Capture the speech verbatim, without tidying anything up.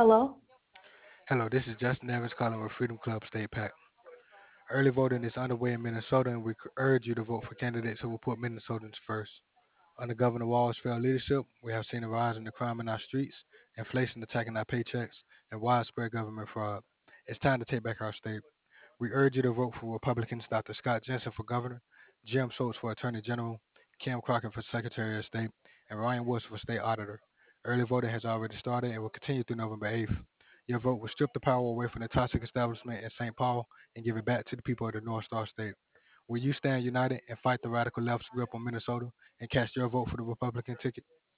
Hello? Hello, this is Justin Evans calling with Freedom Club State PAC. Early voting is underway in Minnesota, and we urge you to vote for candidates who will put Minnesotans first. Under Governor Walz's failed leadership, we have seen a rise in the crime in our streets, inflation attacking our paychecks, and widespread government fraud. It's time to take back our state. We urge you to vote for Republicans Doctor Scott Jensen for governor, Jim Schultz for attorney general, Kim Crockett for secretary of state, and Ryan Woods for state auditor. Early voting has already started and will continue through November eighth. Your vote will strip the power away from the toxic establishment in Saint Paul and give it back to the people of the North Star State. Will you stand united and fight the radical left's grip on Minnesota and cast your vote for the Republican ticket?